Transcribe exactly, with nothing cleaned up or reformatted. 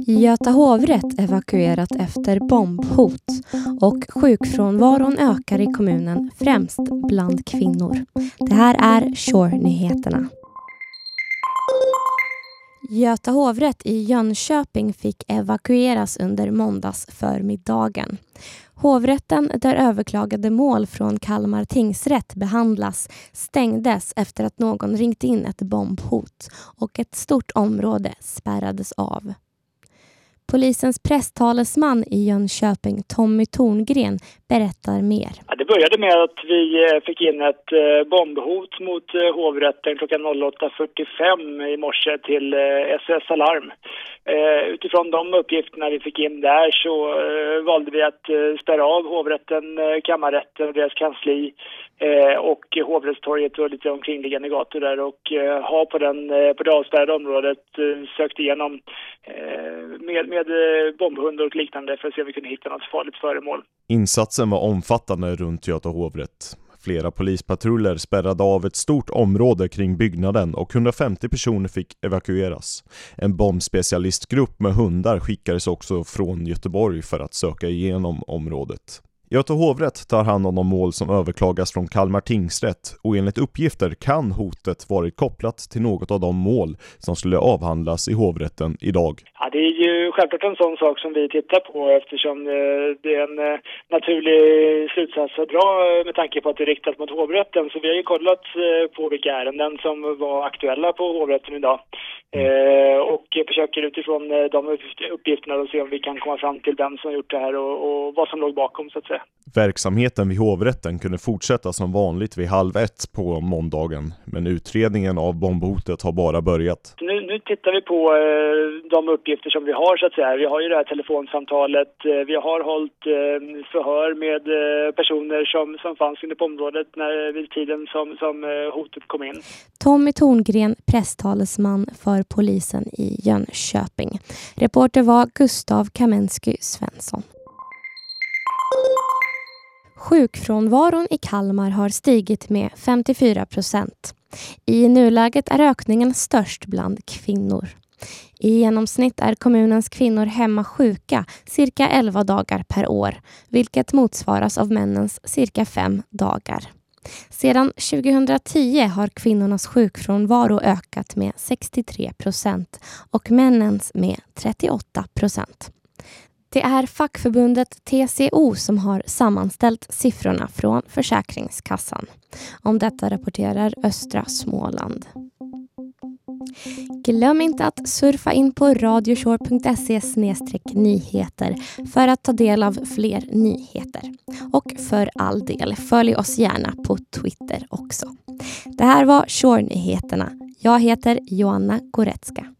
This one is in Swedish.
Göta hovrätt evakuerat efter bombhot och sjukfrånvaron ökar i kommunen främst bland kvinnor. Det här är Shore-nyheterna. Göta hovrätt i Jönköping fick evakueras under måndags förmiddagen. Hovrätten, där överklagade mål från Kalmar tingsrätt behandlas, stängdes efter att någon ringt in ett bombhot och ett stort område spärrades av. Polisens presstalesman i Jönköping, Tommy Torngren, berättar mer. Ja, det började med att vi fick in ett bombhot mot hovrätten klockan åtta fyrtiofem i morse till S O S Alarm. Utifrån de uppgifterna vi fick in där så valde vi att spärra av hovrätten, kammarrätten och deras kansli och hovrättstorget och lite omkringliggande gator där och ha på, den, på det avspärrade området sökt igenom med, med bombhundar och liknande för att se om vi kunde hitta något farligt föremål. Insatsen var omfattande runt Göta hovrätt. Flera polispatruller spärrade av ett stort område kring byggnaden och hundrafemtio personer fick evakueras. En bombspecialistgrupp med hundar skickades också från Göteborg för att söka igenom området. Göta hovrätt tar hand om de mål som överklagas från Kalmar tingsrätt och enligt uppgifter kan hotet varit kopplat till något av de mål som skulle avhandlas i hovrätten idag. Ja, det är ju självklart en sån sak som vi tittar på eftersom det är en naturlig slutsats att dra med tanke på att det är riktat mot hovrätten. Så vi har ju kollat på vilka ärenden som var aktuella på hovrätten idag. Eh, och försöker utifrån de uppgifterna att se om vi kan komma fram till vem som har gjort det här och, och vad som låg bakom så att säga. Verksamheten vid hovrätten kunde fortsätta som vanligt vid halv ett på måndagen, men utredningen av bombhotet har bara börjat. Nu, nu tittar vi på eh, de uppgifter som vi har så att säga. Vi har ju det här telefonsamtalet, eh, vi har hållit eh, förhör med eh, personer som, som fanns inne på området när, vid tiden som, som eh, hotet kom in. Tommy Torngren, presstalesman för polisen i Jönköping. Reporter var Gustav Kamensky Svensson. Sjukfrånvaron i Kalmar har stigit med femtiofyra procent. I nuläget är ökningen störst bland kvinnor. I genomsnitt är kommunens kvinnor hemma sjuka cirka elva dagar per år, vilket motsvaras av männens cirka fem dagar. Sedan tjugohundratio har kvinnornas sjukfrånvaro ökat med sextiotre procent och männens med trettioåtta procent. Det är fackförbundet T C O som har sammanställt siffrorna från Försäkringskassan. Om detta rapporterar Östra Småland. Glöm inte att surfa in på radioshore punkt se slash nyheter för att ta del av fler nyheter. Och för all del, följ oss gärna på Twitter också. Det här var Shore-nyheterna. Jag heter Joanna Goretzka.